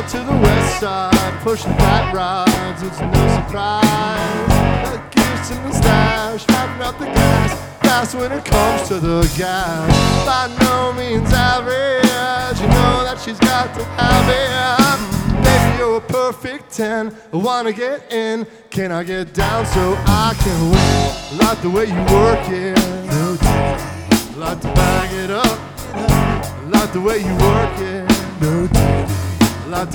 down to the west side, pushing fat rods, it's no surprise. The gears in the stash, hopping up the gas, fast when it comes to the gas. By no means average, you know that she's got to have it. Baby, you're a perfect 10, I wanna get in, can I get down so I can win? Like the way you work it, like to bag it up, like the way you work it, like to